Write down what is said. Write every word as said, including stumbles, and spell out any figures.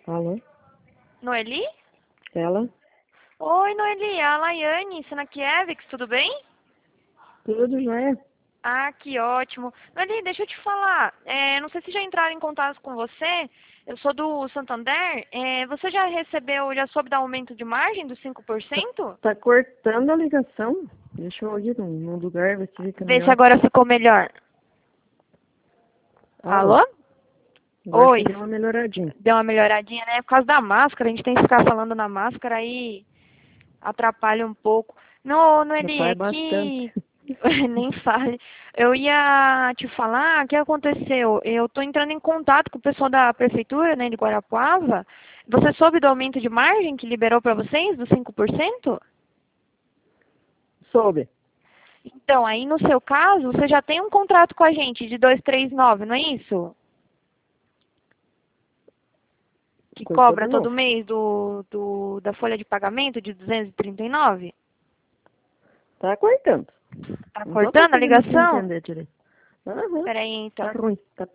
Alô? Noeli? Ela? Oi, Noeli, a Laiane, Sanakiewicz, tudo bem? Tudo já é? Ah, que ótimo. Noeli, deixa eu te falar, é, não sei se já entraram em contato com você, eu sou do Santander, é, você já recebeu, já soube do aumento de margem dos cinco por Tá, cento? tá cortando a ligação? Deixa eu ir num, num lugar, ver se fica Vê se melhor. agora ficou melhor. Alô? Alô? Agora Oi, você deu uma melhoradinha. deu uma melhoradinha, né? Por causa da máscara, a gente tem que ficar falando na máscara aí atrapalha um pouco. Não, Noeli, Atrapalha é bastante. que nem fale. Eu ia te falar, o que aconteceu? Eu estou entrando em contato com o pessoal da prefeitura, né, de Guarapuava. Você soube do aumento de margem que liberou para vocês, dos cinco por cento? Soube. Então, aí no seu caso, você já tem um contrato com a gente de duzentos e trinta e nove, não é isso? Que Cortou cobra de todo novo. mês do, do, da folha de pagamento de duzentos e trinta e nove? Tá cortando. Tá Não tô cortando a conseguindo te ligação? entender direito. Aham. Peraí, Tá então. ruim. Tá